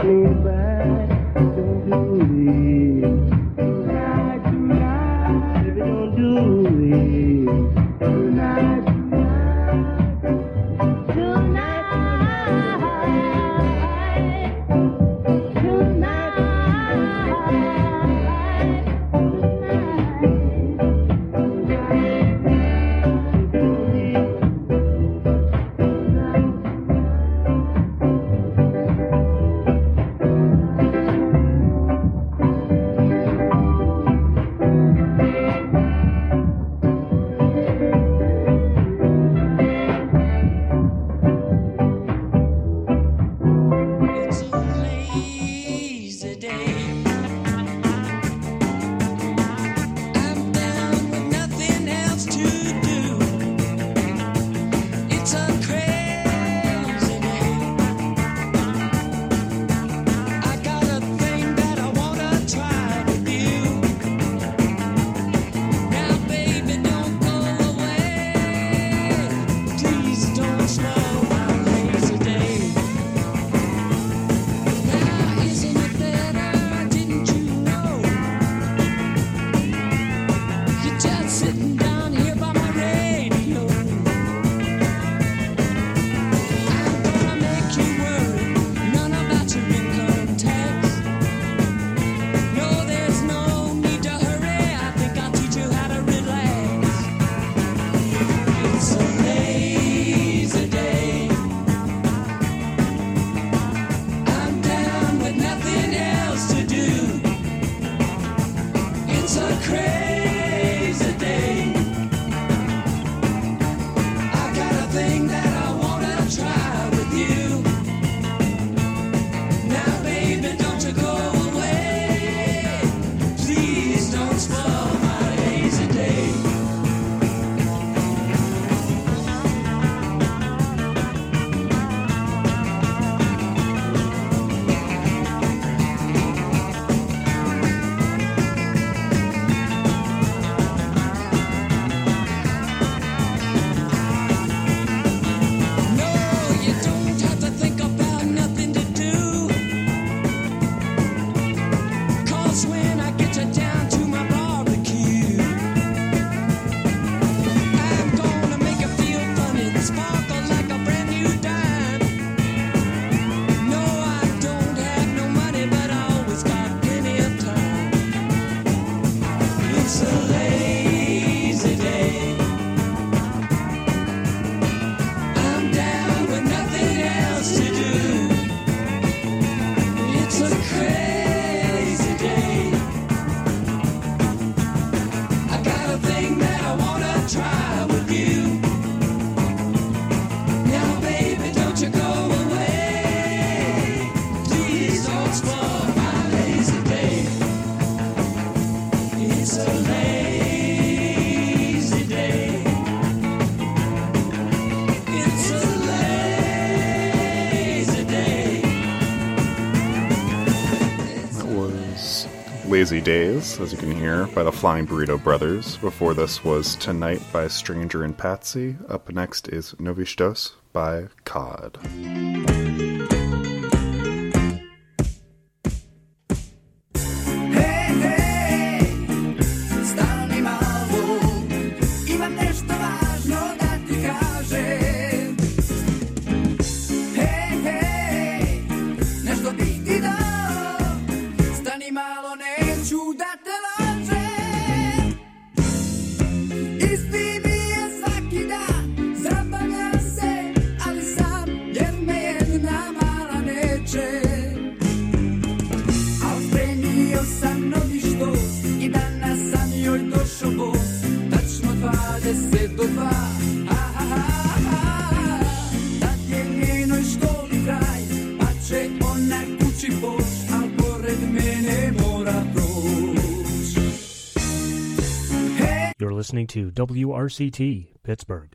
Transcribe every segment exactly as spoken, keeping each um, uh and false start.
Lazy Days, as you can hear, by the Flying Burrito Brothers. Before this was Tonight by Stranger and Patsy. Up next is Nowy Sztos by Cod. You're listening to W R C T, Pittsburgh.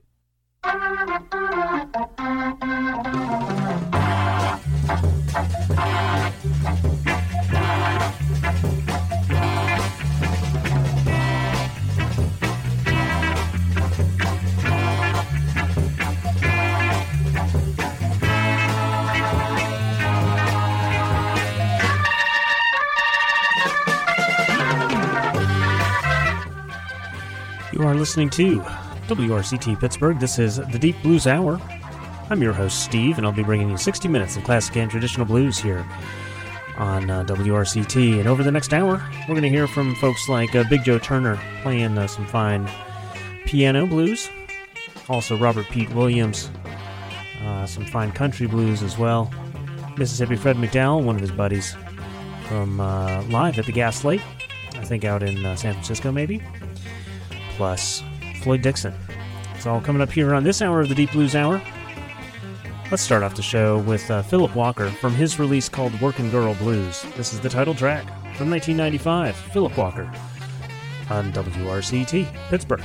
You are listening to W R C T Pittsburgh. This is the Deep Blues Hour. I'm your host, Steve, and I'll be bringing you sixty minutes of classic and traditional blues here on uh, W R C T. And over the next hour, we're going to hear from folks like uh, Big Joe Turner playing uh, some fine piano blues. Also, Robert Pete Williams, uh, some fine country blues as well. Mississippi Fred McDowell, one of his buddies, from uh, live at the Gaslight, I think out in uh, San Francisco maybe. Plus Floyd Dixon. It's all coming up here on this hour of the Deep Blues Hour. Let's start off the show with uh, Philip Walker from his release called Workin' Girl Blues. This is the title track from nineteen ninety-five, Philip Walker on W R C T Pittsburgh.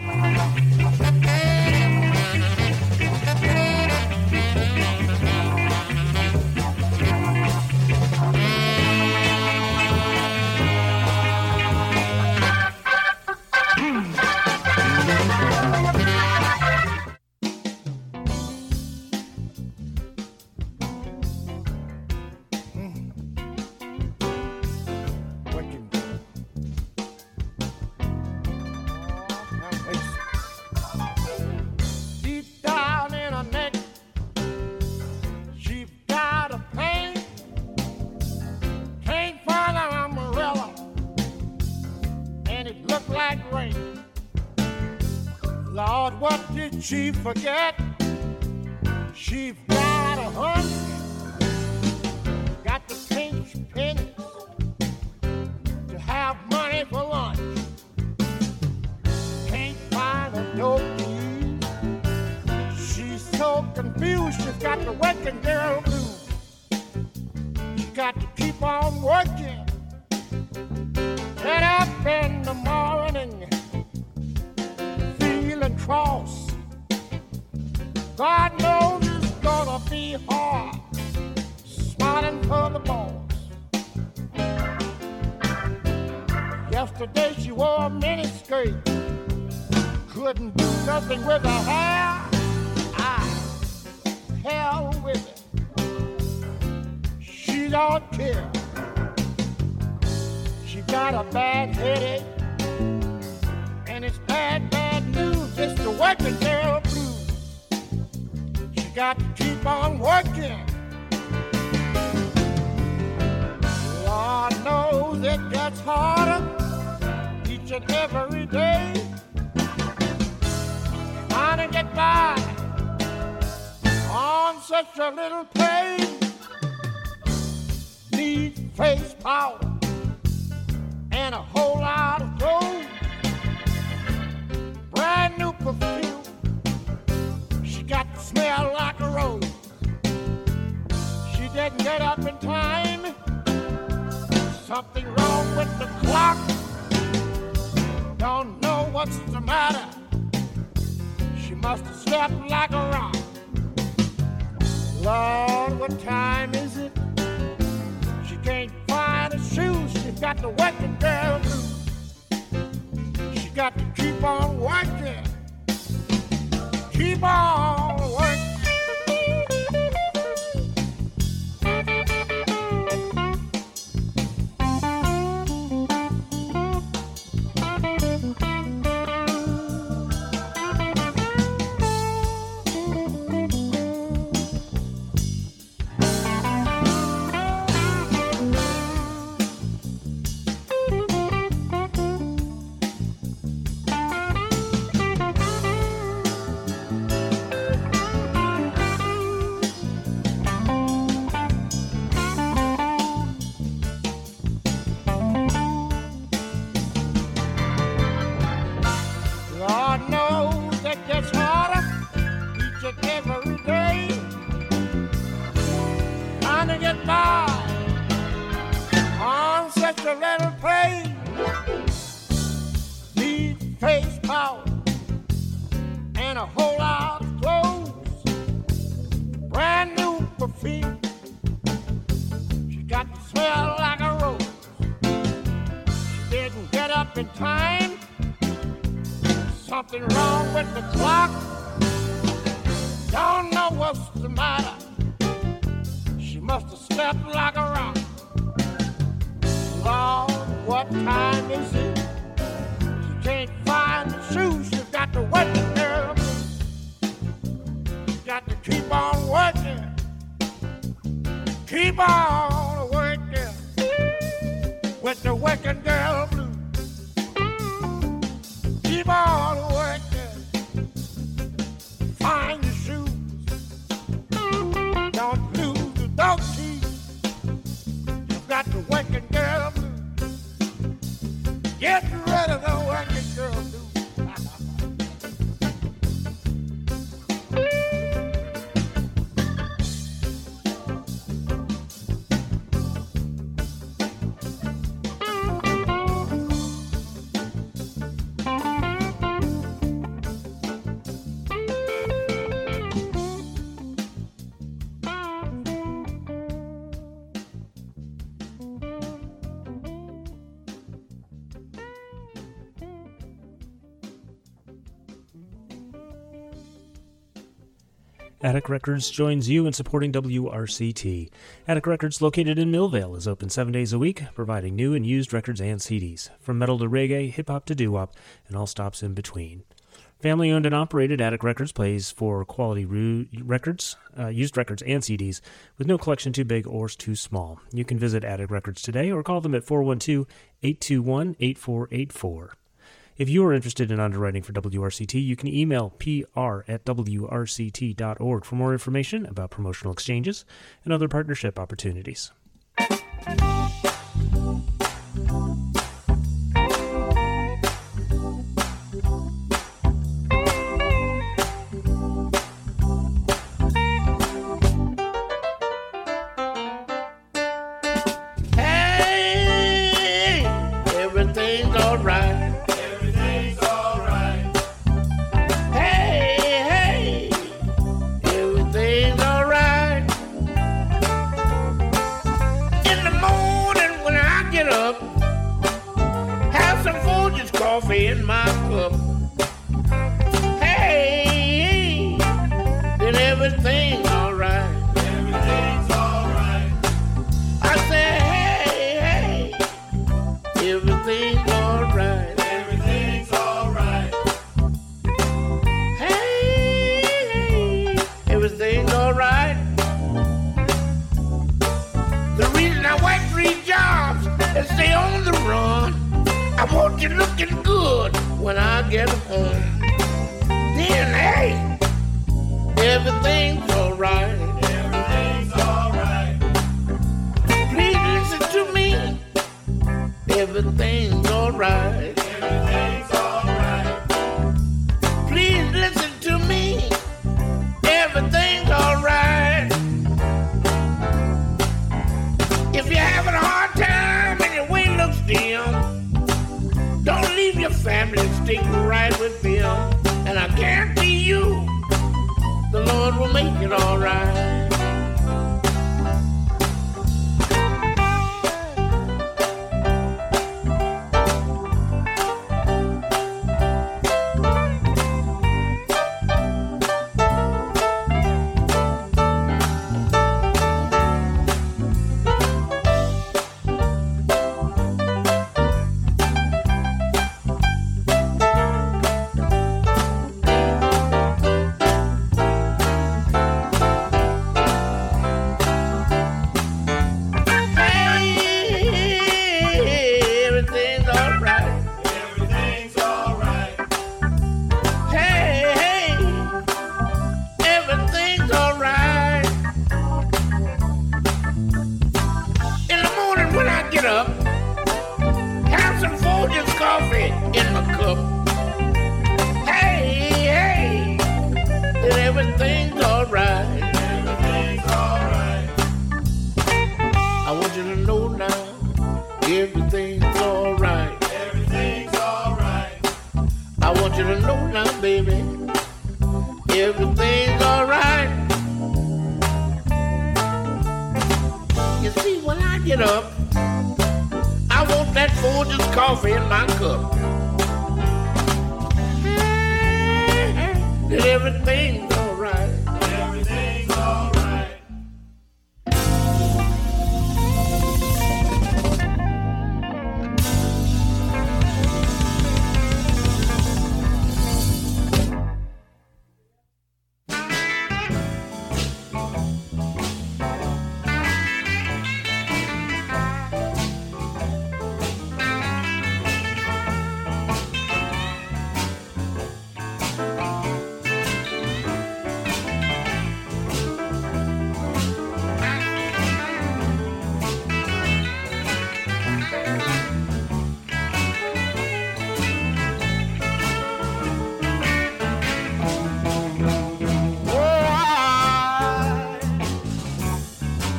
She forget she got a hunch, got the pinch pennies to have money for lunch. Can't find a dope key. She's so confused. She's got the working girl blues. She got to keep on working. Get up in the morning feeling cross. God knows it's gonna be hard, smiling for the boss. Yesterday she wore a miniskirt, couldn't do nothing with her hair. Ah, hell with it, she don't care. She got a bad headache, and it's bad, bad news. It's the working girl blues. Got to keep on working. Lord knows it gets harder each and every day. Trying to get by on such a little pay. Need face power and a whole lot of gold. Brand new perfume. Got to smell like a rose. She didn't get up in time. Something wrong with the clock. Don't know what's the matter. She must have slept like a rock. Lord, what time is it? She can't find her shoes. She's got the working girl blues. She got to keep on working. Keep on working. Something wrong with the clock. Don't know what's the matter. She must have slept like a rock. Lord, what time is it? She can't find the shoe. Keep on working with the working girl blues. Keep on working, find your shoes. Don't lose the dog teeth. You've got the working girl blues. Get rid of the working girl blues. Attic Records joins you in supporting W R C T. Attic Records, located in Millvale, is open seven days a week, providing new and used records and C Ds, from metal to reggae, hip-hop to doo-wop, and all stops in between. Family-owned and operated, Attic Records plays for quality ru- records, uh, used records, and C Ds, with no collection too big or too small. You can visit Attic Records today or call them at four one two, eight two one, eight four eight four. If you are interested in underwriting for W R C T, you can email P R at W R C T dot org for more information about promotional exchanges and other partnership opportunities. Hey, everything's all right. Coffee in my cup. Hey, then everything's alright. Everything's alright. I say, hey, hey, everything's alright. Everything's alright. Hey, hey, everything's alright. The reason I work three jobs is stay on the run. I want you looking good when I get home. Then, hey, everything's alright. Everything's alright. Please listen to me. Everything's alright. Everything's alright. Please listen to me. Everything's alright. If you're having a hard time and your way looks dim, don't leave your family, stick right with them. And I guarantee you, the Lord will make it all right.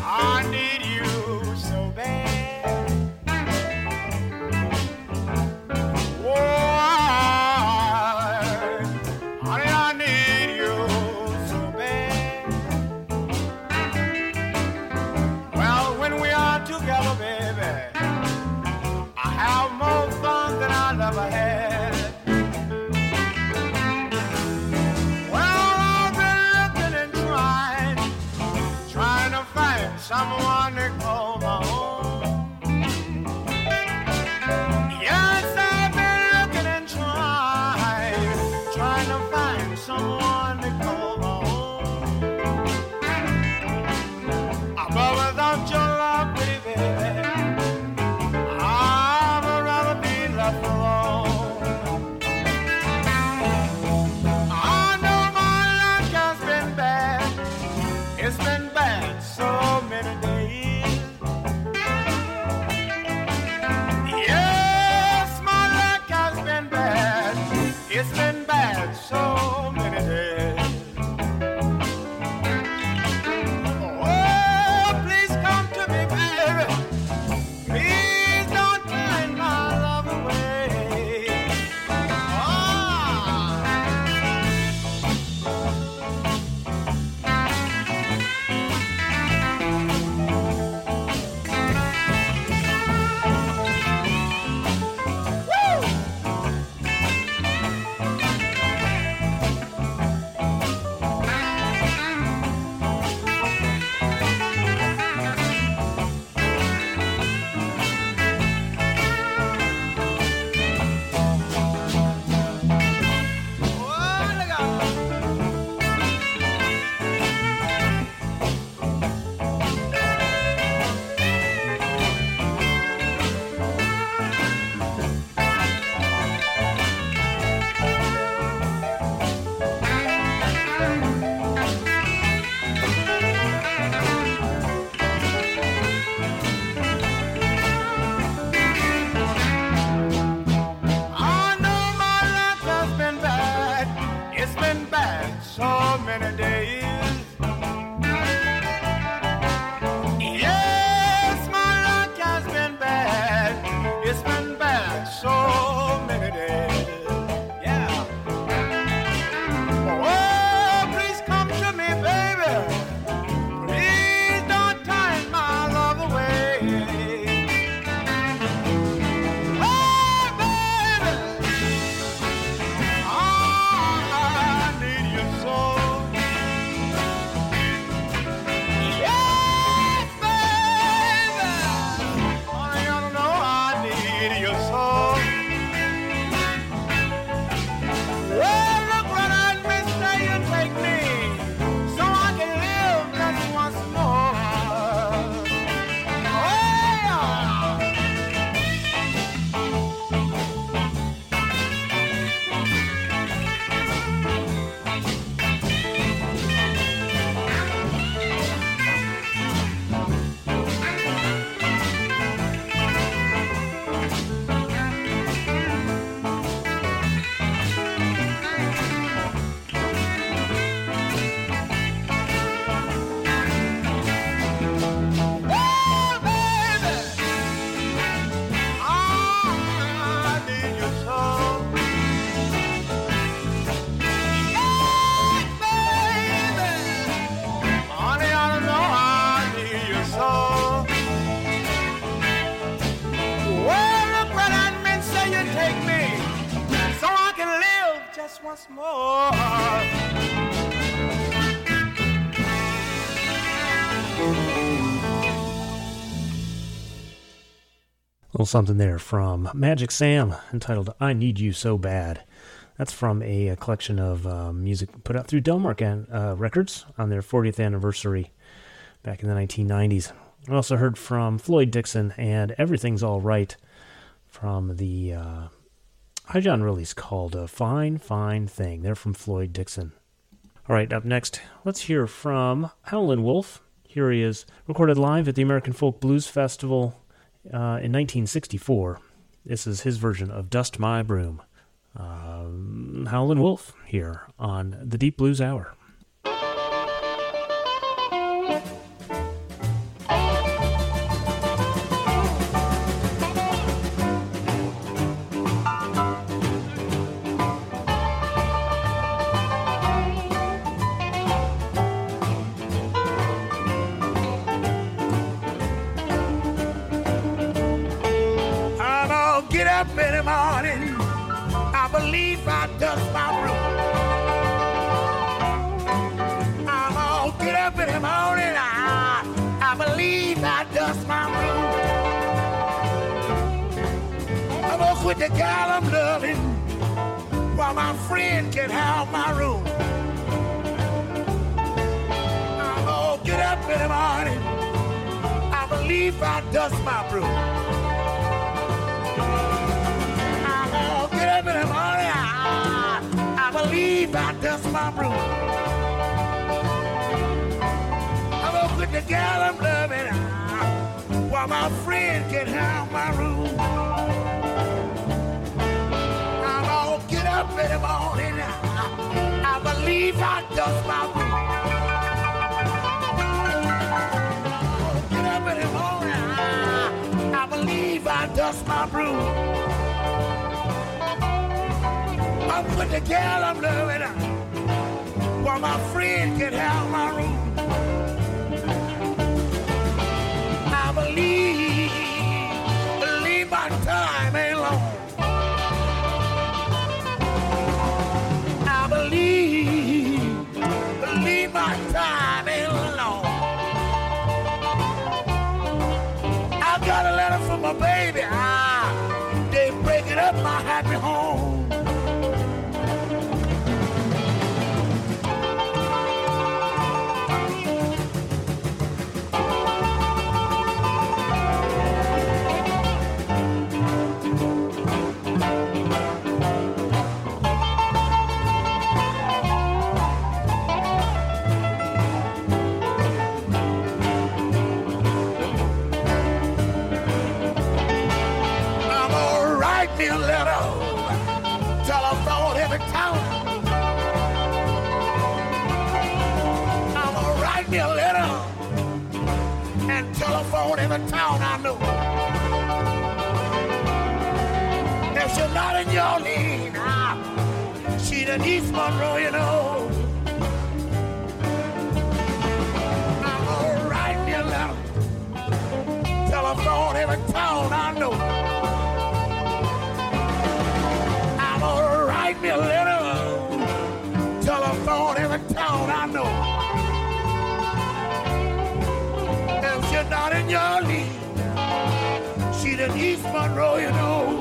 I need you so bad. Why, honey, I need you so bad. Well, when we are together, baby, I have more fun than I've ever had. Well, I've been looking and trying, trying to find someone to call my own. Yes, I've been looking and trying, trying to find someone to call my own. But without your love, pretty baby, I'd rather be left alone. I know my luck has been bad. It's been bad so many days. Yes, my luck has been bad. It's been bad so many days. Oh, please come to me, baby. Please don't turn my love away. Ah. I know my luck has been bad. It's been bad so many days. Yes, my luck has been bad. It's been bad so many days. Yeah. Oh, please come to me, baby. Please don't turn my love away. Oh, baby, I need you so. Yes, baby, honey, I don't know I need you so. Well, look what I miss that you take me, so I can live just once more. Oh, yeah. Oh, baby, I need you so. Yes, baby, honey, I don't know I need you so. Well, look what that meant, say you take me, so I can live just once more. little something there from Magic Sam entitled I Need You So Bad. That's from a, a collection of uh, music put out through Delmark uh, Records on their fortieth anniversary back in the nineteen nineties. We also heard from Floyd Dixon and Everything's All Right from the uh, high genre release called A Fine, Fine Thing. They're from Floyd Dixon. All right, up next, let's hear from Howlin' Wolf. Here he is, recorded live at the American Folk Blues Festival uh, in nineteen sixty-four. This is his version of Dust My Broom. Um, Howlin' Wolf here on the Deep Blues Hour. believe I dust my room. I'm gonna get up in the morning. I, I believe I dust my room. I'm gonna quit the gal I'm loving while my friend can have my room. I'm gonna get up in the morning. I believe I dust my room. I'm gonna get up in the morning. I, I believe I dust my room. I'm gonna quit the gal I'm loving uh, while my friend can have my room. I'm gonna get up in the morning. I, I believe I dust my room. Get up in the morning. I, I believe I dust my room. I'm with the gal I'm loving uh, while my friend can have my room. I believe, believe my time ain't long. I believe, believe my time ain't long. I got a letter from my baby. Ah, they breaking up my happy home. Me a letter, telephone every town. I'm gonna write me a letter and telephone every town I know. If she's not in your league, ah, she's in East Monroe, you know. I'm gonna write me a letter, telephone every town I know. Write me a letter, telephone every town I know. If she's not in your league, she's in East Monroe, you know.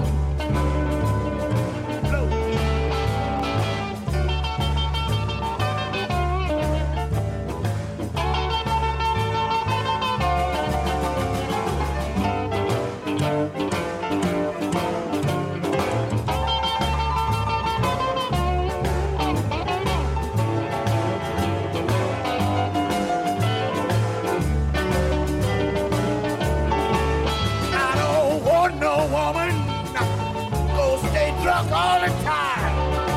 All the time.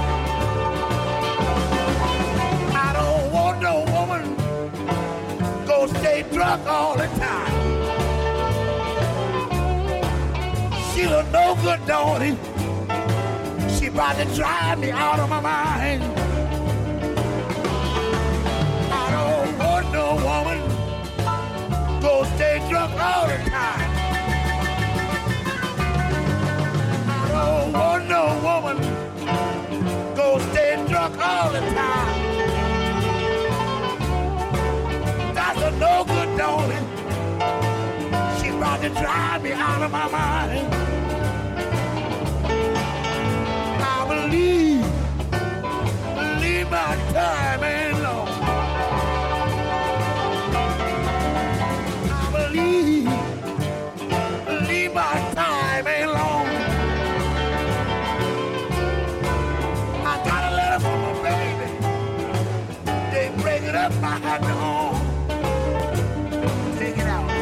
I don't want no woman go stay drunk all the time. She look no good, don't it? She about to drive me out of my mind. I don't want no woman go stay drunk all the time. I don't want no woman go stay drunk all the time. That's a no good, don't it? She about to drive me out of my mind. I believe, believe my time ain't long. I believe, believe my time ain't long. Break it up, I had to home. Take it out.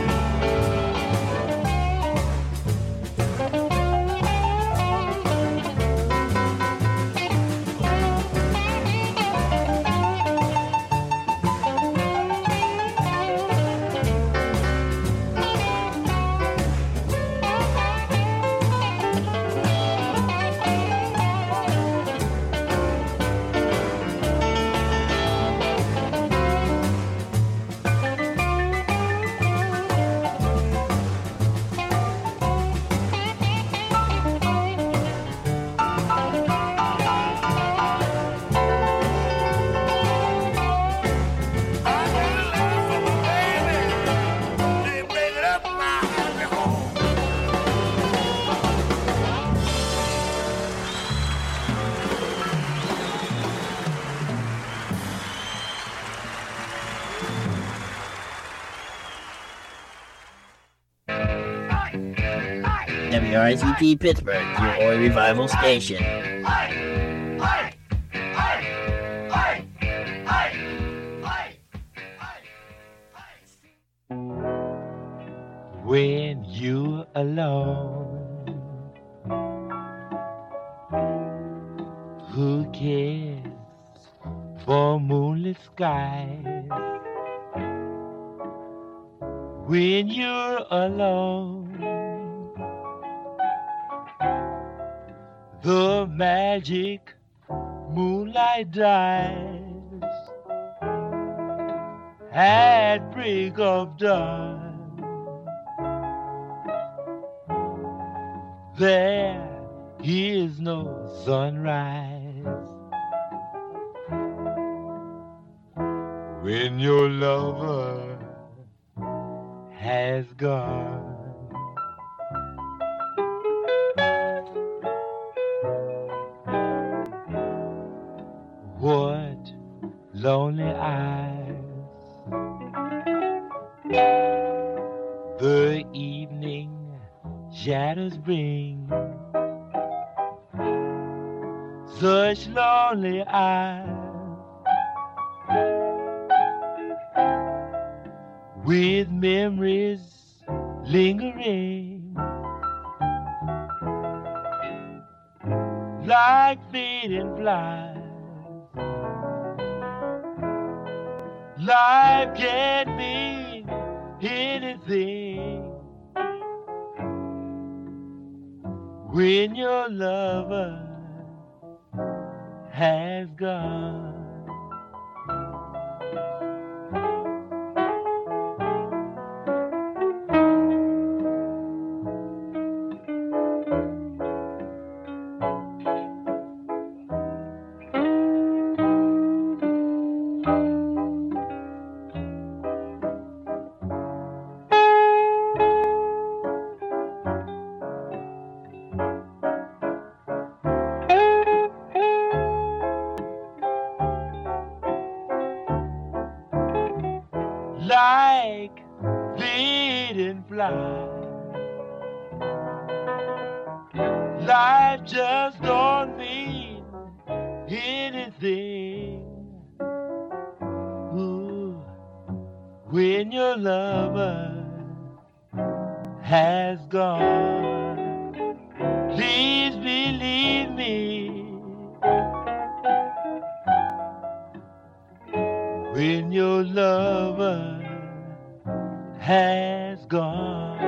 W R C T Pittsburgh, your Oi Revival station. When you're alone, who cares for moonlit skies? When you're alone, the magic moonlight dies at break of dawn. There is no sunrise when your lover has gone. What lonely eyes the evening shadows bring, such lonely eyes with memories lingering like fading flies. Life can't mean anything when your lover has gone. Like fading flies, life just don't mean anything. Ooh, when your lover has gone, please believe me. When your lover has gone.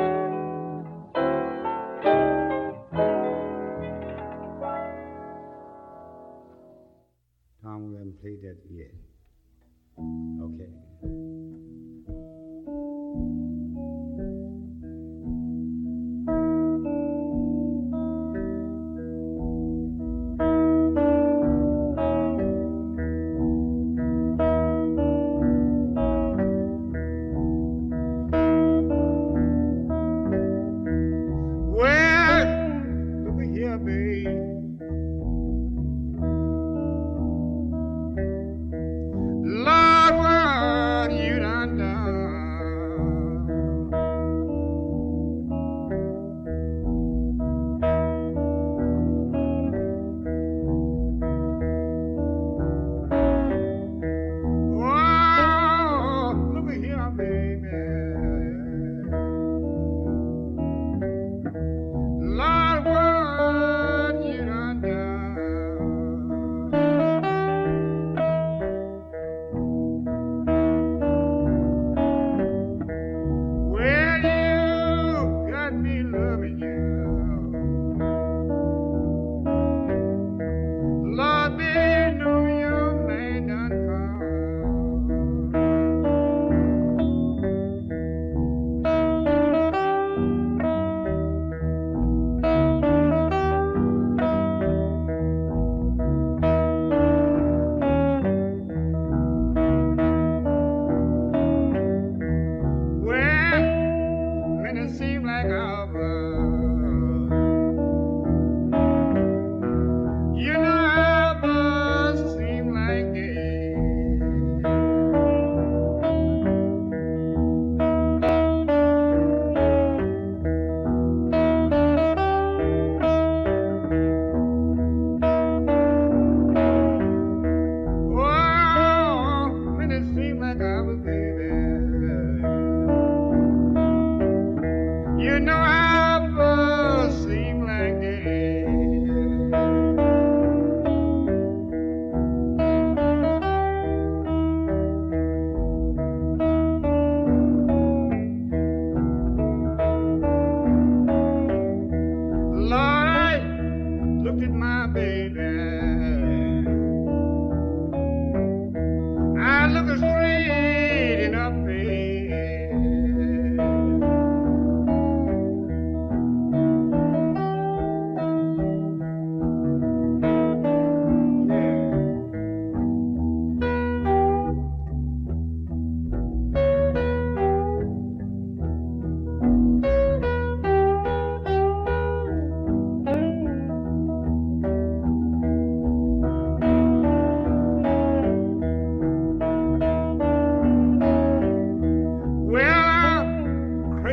Tom, we haven't played that yet. Okay.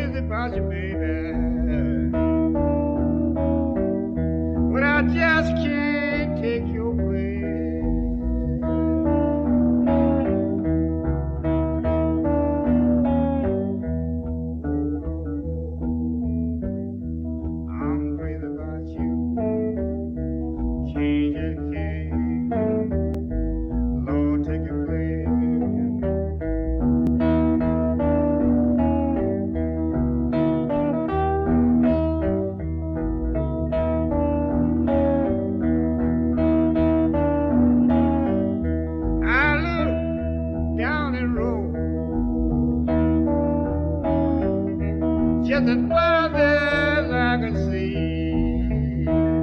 crazy about you, baby. But I just can't take your place. I'm crazy about you. Can't just can't. Lord, take your place. Just as far as I can see.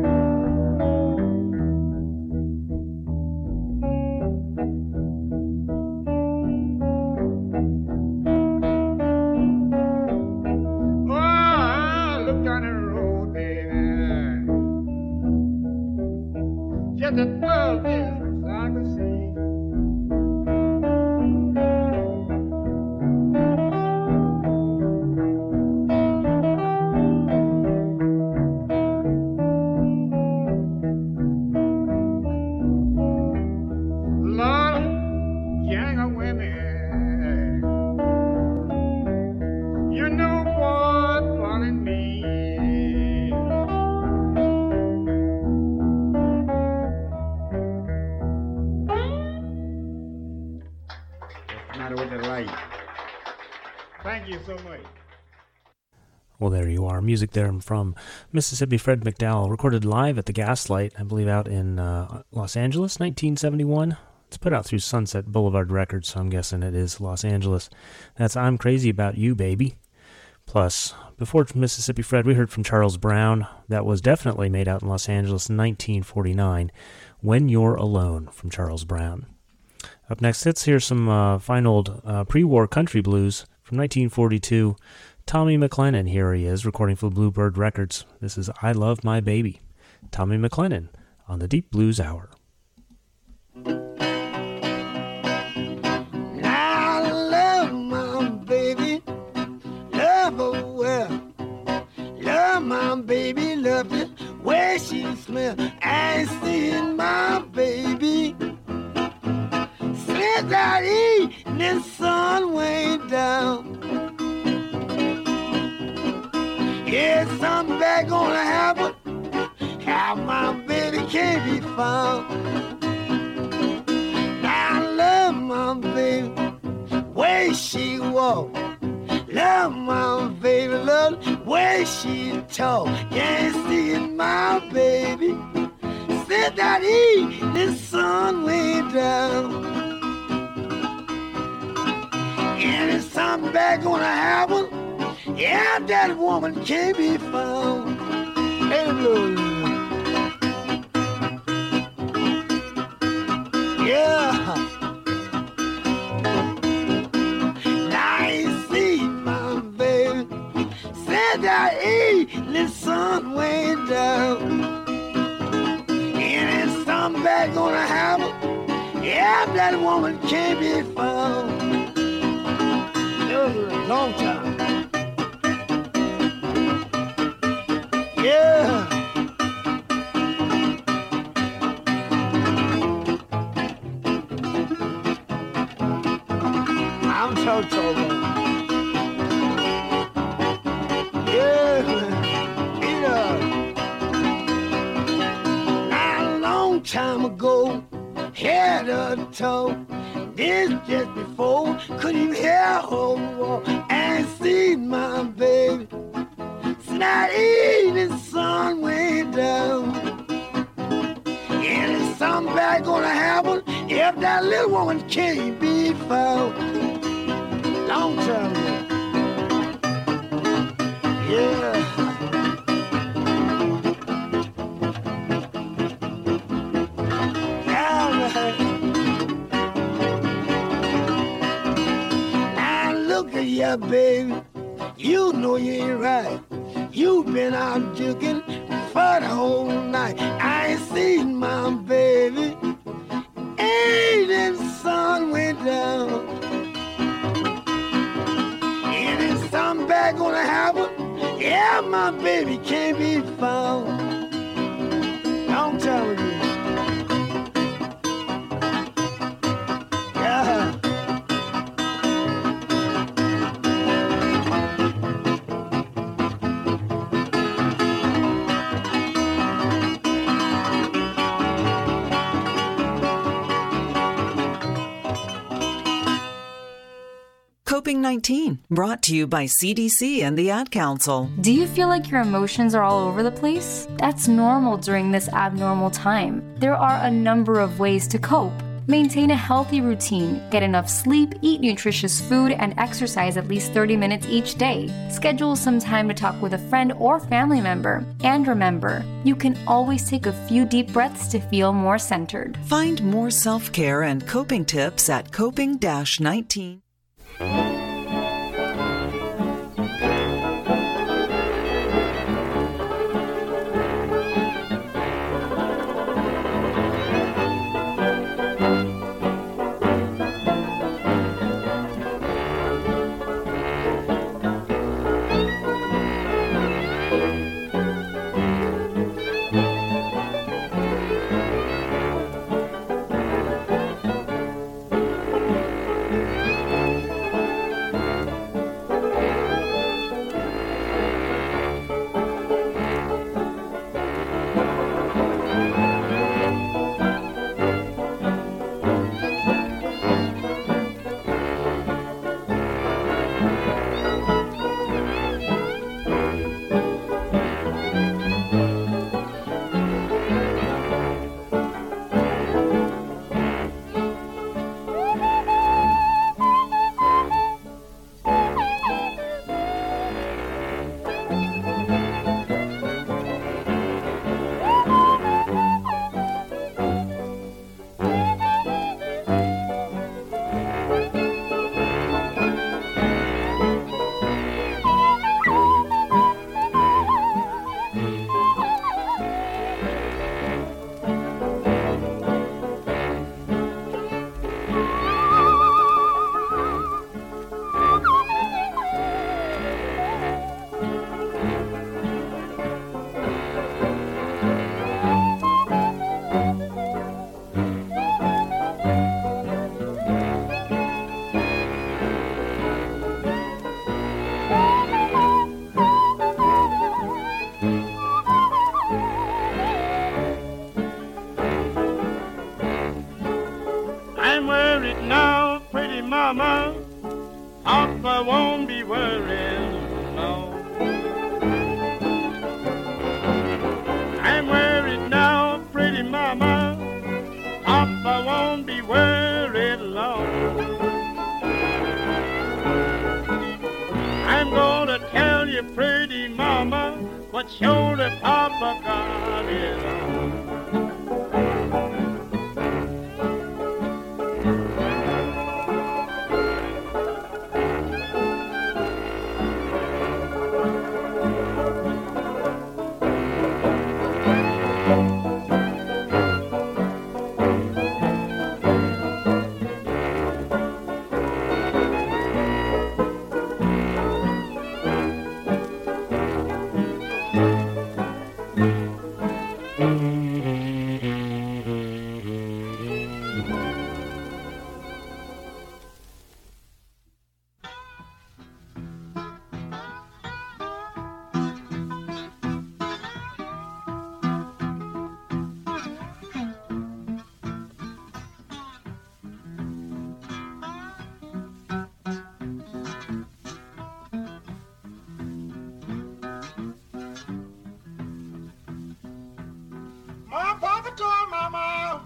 Oh, I look down the road, baby. Just as far as I can see. Thank you so much. Well, there you are. Music there from Mississippi Fred McDowell, recorded live at the Gaslight, I believe out in uh, Los Angeles, nineteen seventy-one. It's put out through Sunset Boulevard Records, so I'm guessing it is Los Angeles. That's I'm Crazy About You, Baby. Plus, before Mississippi Fred, we heard from Charles Brown. That was definitely made out in Los Angeles in nineteen forty-nine. When You're Alone, from Charles Brown. Up next, let's hear some uh, fine old uh, pre-war country blues from nineteen forty-two. Tommy McLennan, here he is, recording for Bluebird Records. This is I Love My Baby. Tommy McLennan on the Deep Blues Hour. I love my baby, love her well. Love my baby, love the way she smells. I seen my baby slid that evening sun way down. Yeah, something bad gonna happen. How my baby can't be found. I love my baby, way she walk. Love my baby, love the way she talk. Can't see my baby sit that evening sun way down. And if something bad gonna happen, yeah, that woman can't be found. Hey, Lord. Yeah. Now I see my baby said that evening sun way down. And if something bad gonna happen, yeah, that woman can't be found. It was a long time. Yeah. I'm so troubled. Yeah. Peter. Not a long time ago, head or toe. This just before, couldn't even hear her walk. I seen my baby. Not evening sun way down. And if something bad gonna happen, if that little woman can't be found. Long time ago. Yeah. Now look at ya, baby. You know you ain't right. You've been out drinking for the whole night. I ain't seen my baby. Ain't the sun went down. And if something bad gonna happen, Well, my baby can't be found. I'm telling you. Yeah. Coping nineteen, brought to you by C D C and the Ad Council. Do you feel like your emotions are all over the place? That's normal during this abnormal time. There are a number of ways to cope. Maintain a healthy routine, get enough sleep, eat nutritious food, and exercise at least thirty minutes each day. Schedule some time to talk with a friend or family member. And remember, you can always take a few deep breaths to feel more centered. Find more self-care and coping tips at coping nineteen. mama, Papa won't be worried no. I'm worried now, pretty mama, Papa won't be worried long. I'm gonna tell you, pretty mama, what shoulder Papa got it on. My papa told mama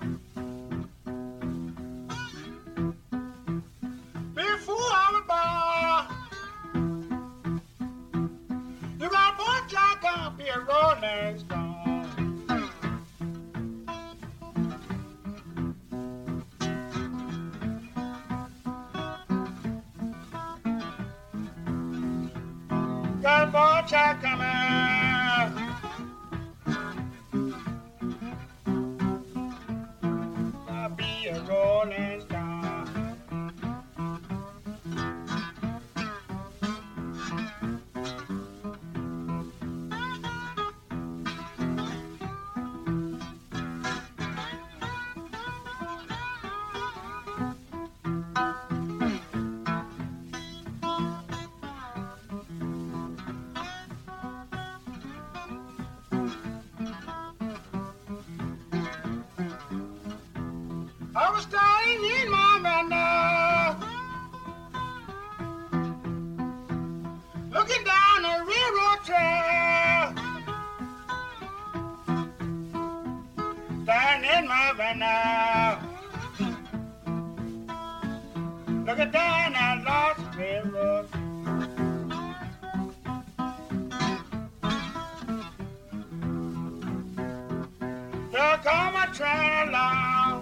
before I was born, you got one job gonna be a rolling stone. Got one job coming. Rolling Stone. my van now. Looking down at Lost Railroad. There come a train along.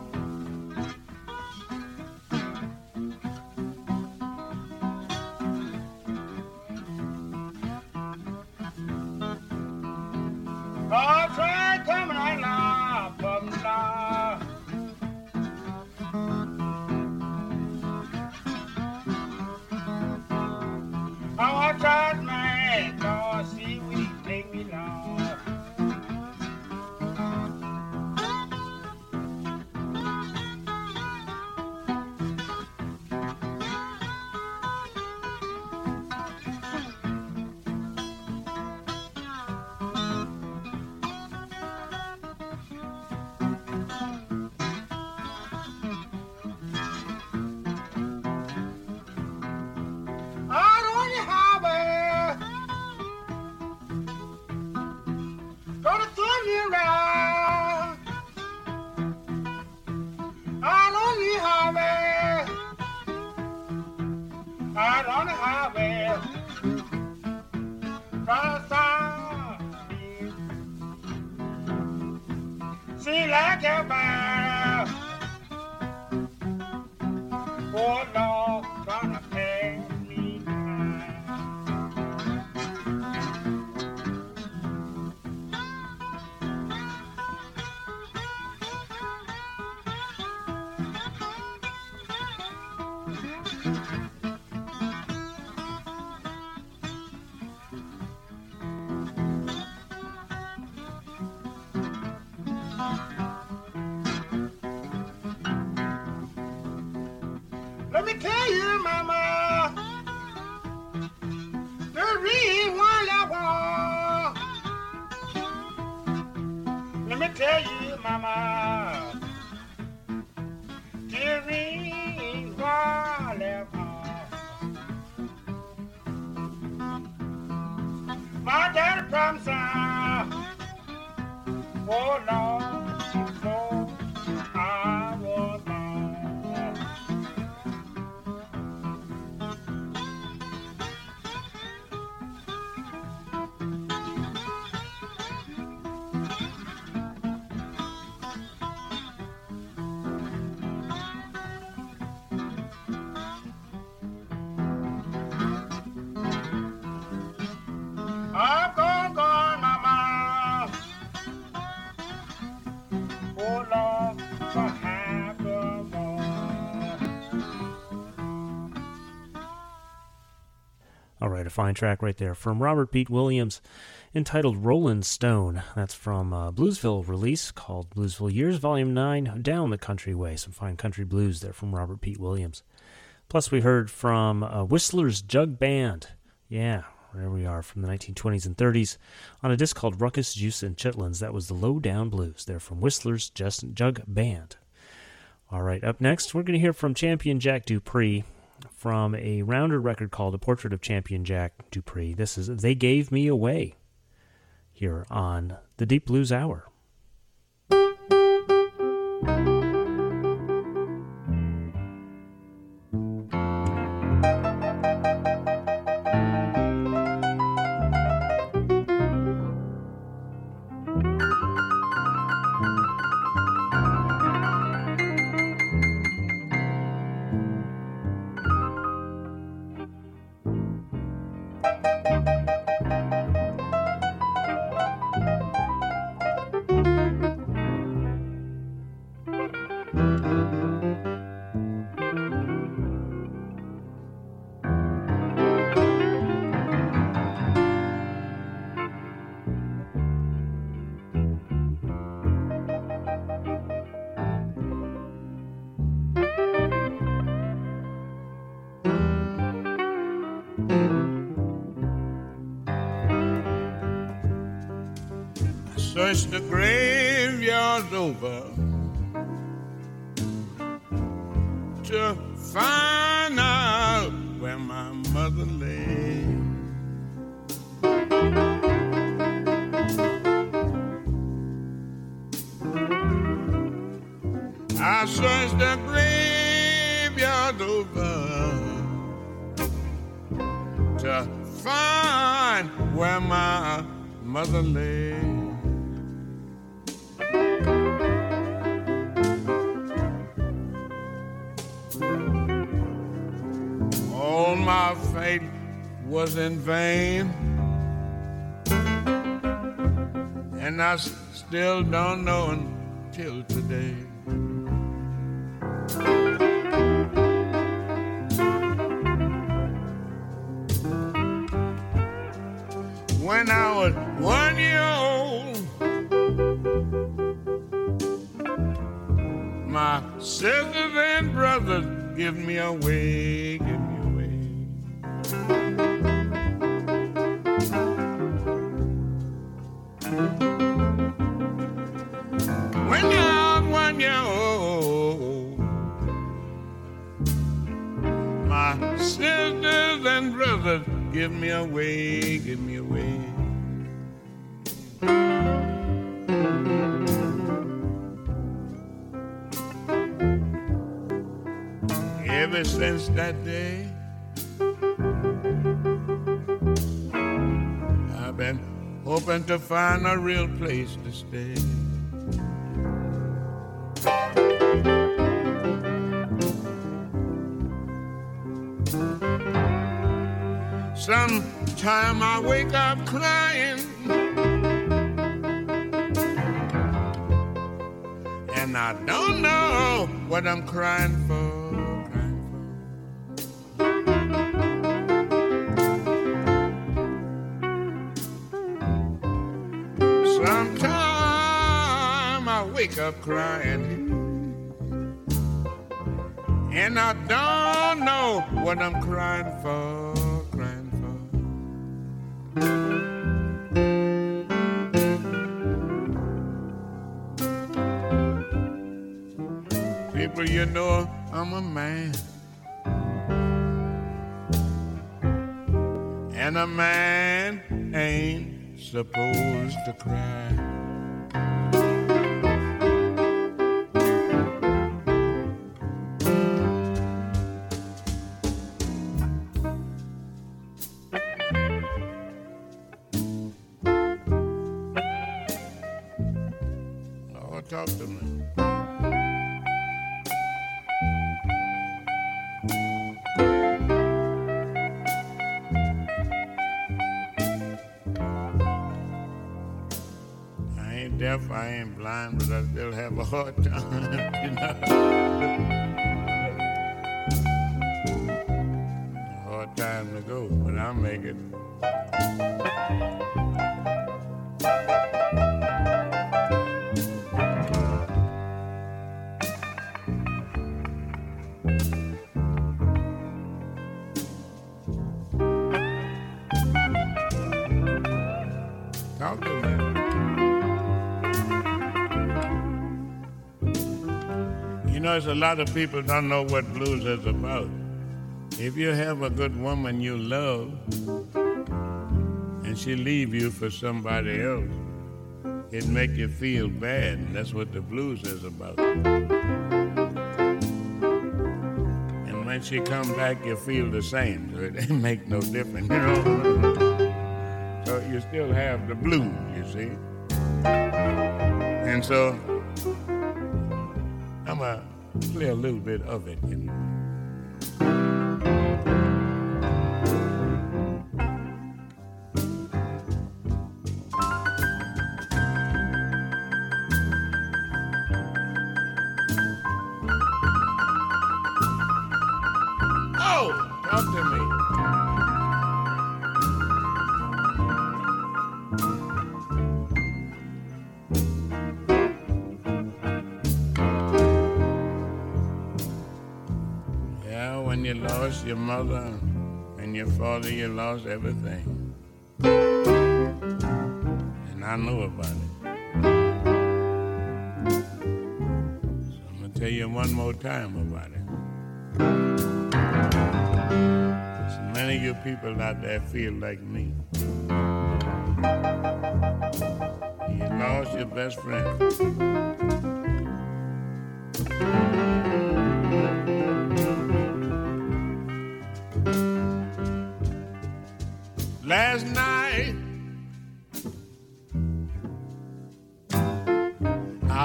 Oh, train coming along, from along. I want that man, cause see we take me long. Out on the highway, trying to find me. See like a man, oh Lord, trying to pass me by. Let me tell you, Mama, there is one I want. Let me tell you, Mama, there is one I want. My daddy promised I, oh Lord, before I was born. I'm gonna go, Mama. Oh Lord, for half a more. All right, a fine track right there from Robert Pete Williams entitled Rollin' Stone. That's from a Bluesville release called Bluesville Years, Volume nine, Down the Country Way. Some fine country blues there from Robert Pete Williams. Plus, we heard from uh, Whistler's Jug Band. Yeah, there we are, from the nineteen twenties and thirties on a disc called Ruckus, Juice, and Chitlins. That was the Low Down Blues. They're from Whistler's Just Jug Band. All right, up next, we're going to hear from Champion Jack Dupree from a Rounder record called A Portrait of Champion Jack Dupree. This is They Gave Me Away here on the Deep Blues Hour. Search the graveyard over to find out where my mother lay. searched the graveyard over to find where my mother lay. All my faith was in vain, and I still don't know until today. When I was one year old, my sisters and brothers give me away, give me away. When I was one year old, my sisters and brothers give me away, give me away. Ever since that day, I've been hoping to find a real place to stay. Sometime I wake up crying, and I don't know what I'm crying for. Sometime I wake up crying, and I don't know what I'm crying for, crying for. People, you know I'm a man, and a man ain't supposed to cry. Lord, talk to me. Deaf, I ain't blind, but I still have a hard time, you know. A hard time to go, but I'll make it. Talk to me. You know, there's a lot of people don't know what blues is about. If you have a good woman you love, and she leave you for somebody else, it make you feel bad, and that's what the blues is about. And when she come back, you feel the same, so it ain't make no difference, you know. So you still have the blues, you see. And so I'm gonna play a little bit of it. In oh, talk to me. You lost your mother and your father, you lost everything. And I know about it. So I'm going to tell you one more time about it. So many of you people out there feel like me. You lost your best friend.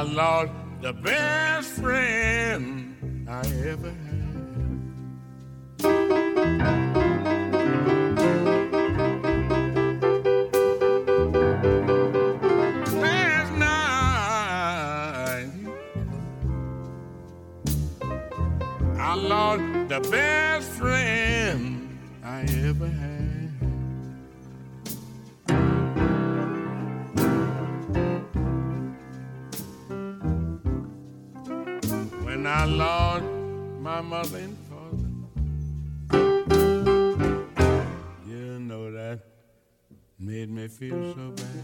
I lost the best friend I ever had. Last night, I lost the best friend I ever had. When I lost my mother and father, you know that made me feel so bad.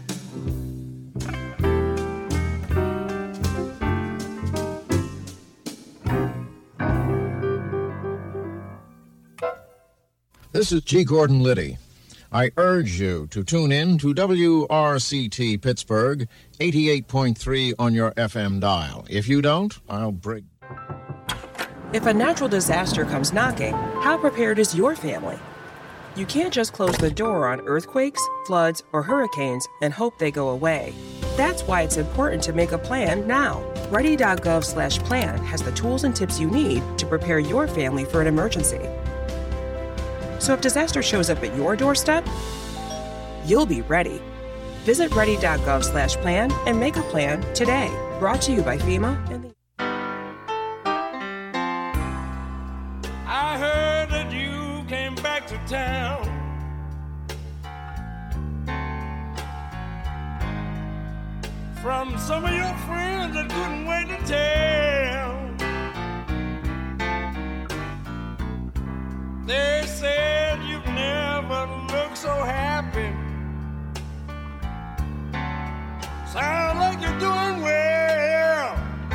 This is G. Gordon Liddy. I urge you to tune in to W R C T Pittsburgh, eighty-eight point three on your F M dial. If you don't, I'll break. If a natural disaster comes knocking, how prepared is your family? You can't just close the door on earthquakes, floods, or hurricanes and hope they go away. That's why it's important to make a plan now. Ready.gov slash plan has the tools and tips you need to prepare your family for an emergency. So if disaster shows up at your doorstep, you'll be ready. Visit ready.gov slash plan and make a plan today. Brought to you by FEMA and the... I heard that you came back to town. From some of your friends that couldn't wait to tell. They said you've never looked so happy. Sound like you're doing well.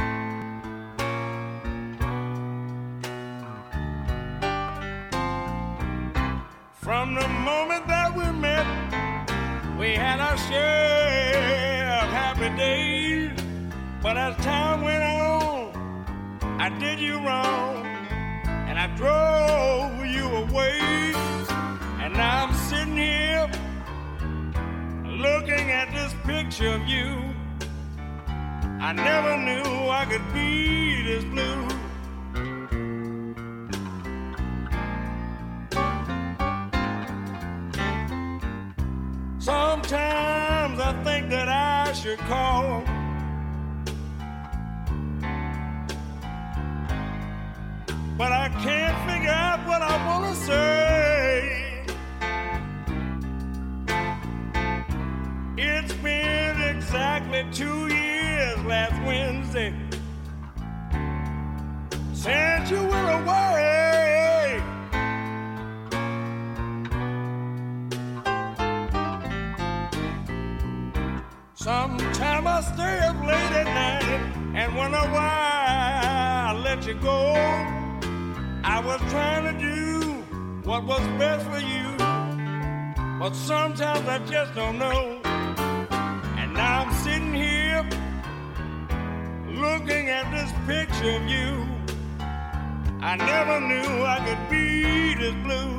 From the moment that we met, we had our share of happy days. But as time went on, I did you wrong. And I drove you away, and now I'm sitting here looking at this picture of you. I never knew I could be this blue. Sometimes I think that I should call but I can't figure out what I want to say. It's been exactly two years last Wednesday since you went away. Sometimes I stay up late at night and wonder why I let you go. I was trying to do what was best for you, but sometimes I just don't know. And now I'm sitting here looking at this picture of you. I never knew I could be this blue.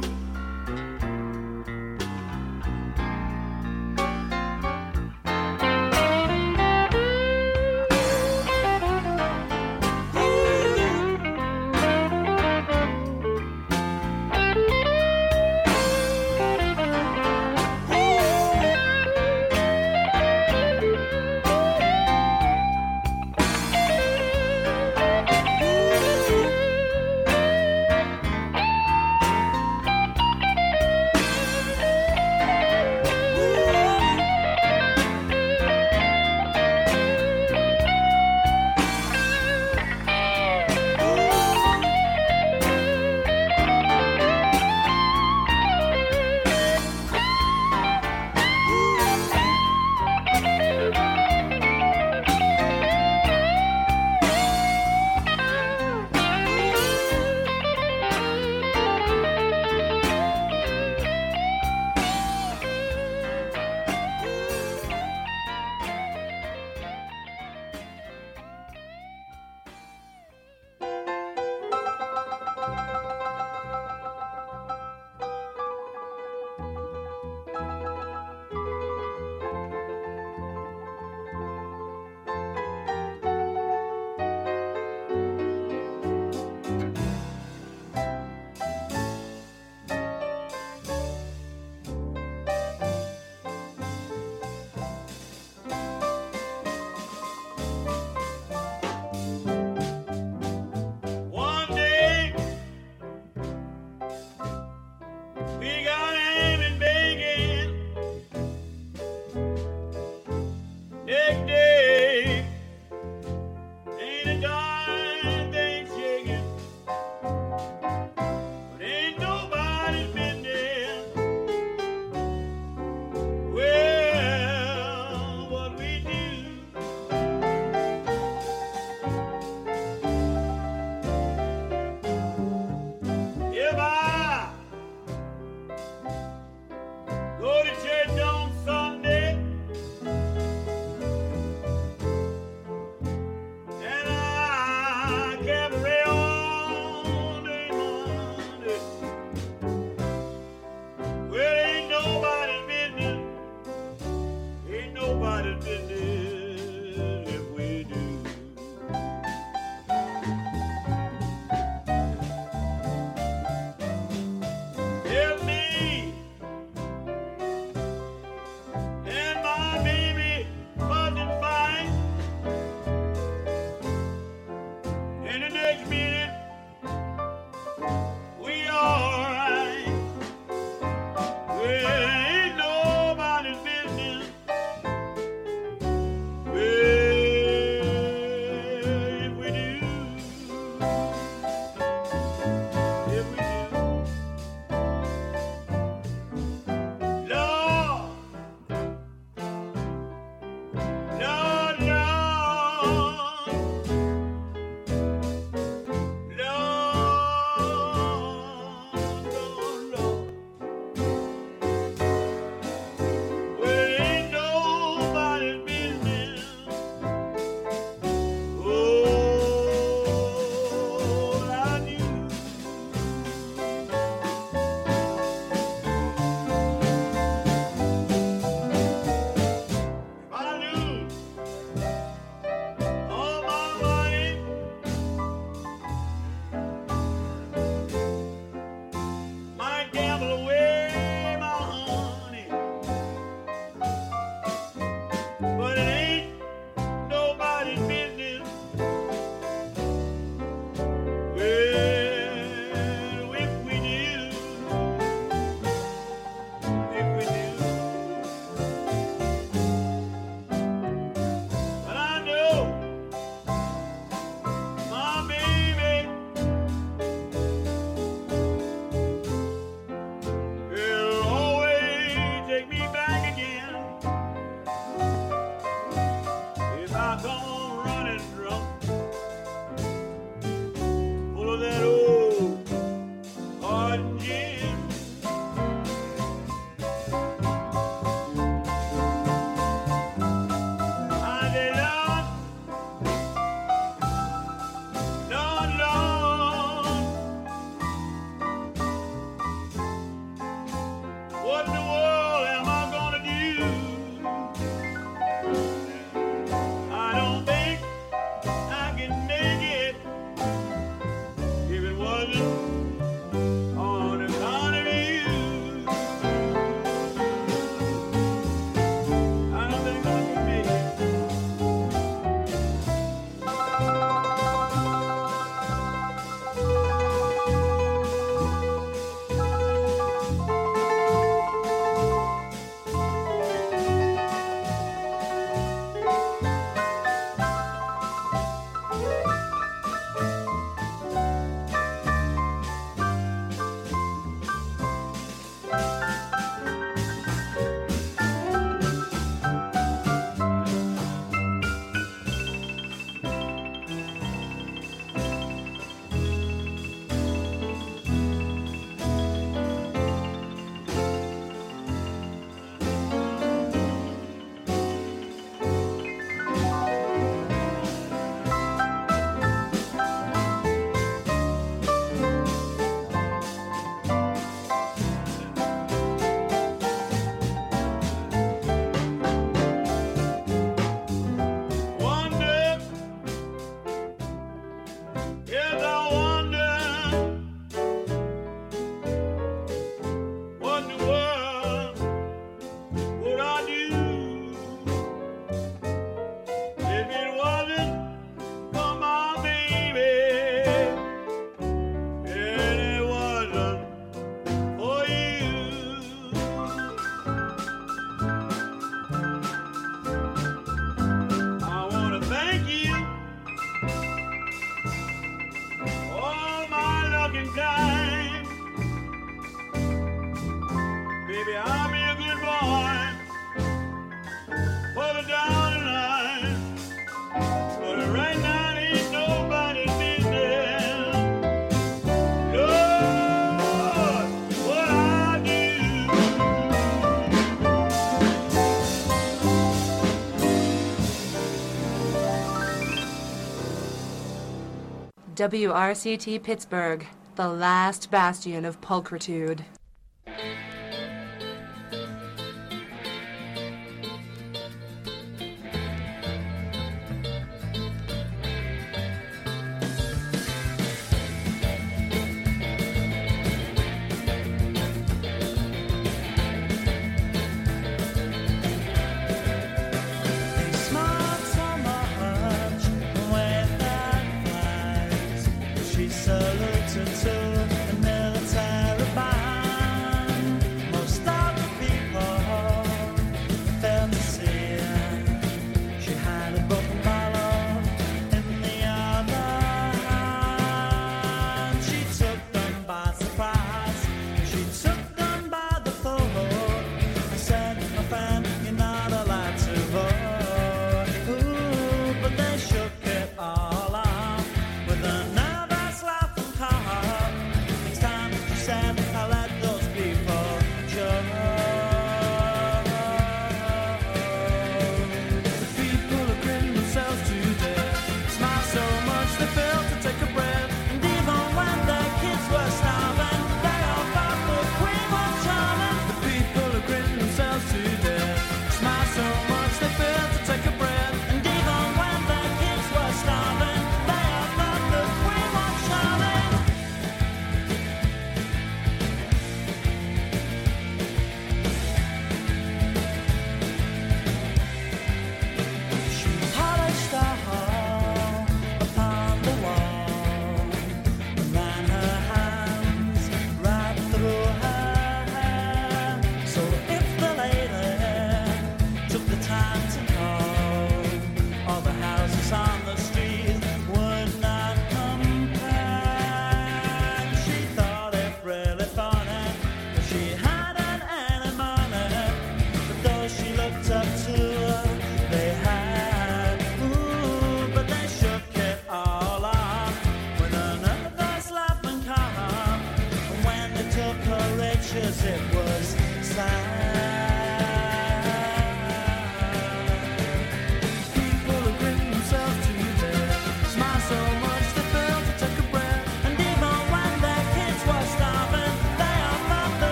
W R C T Pittsburgh, the last bastion of pulchritude.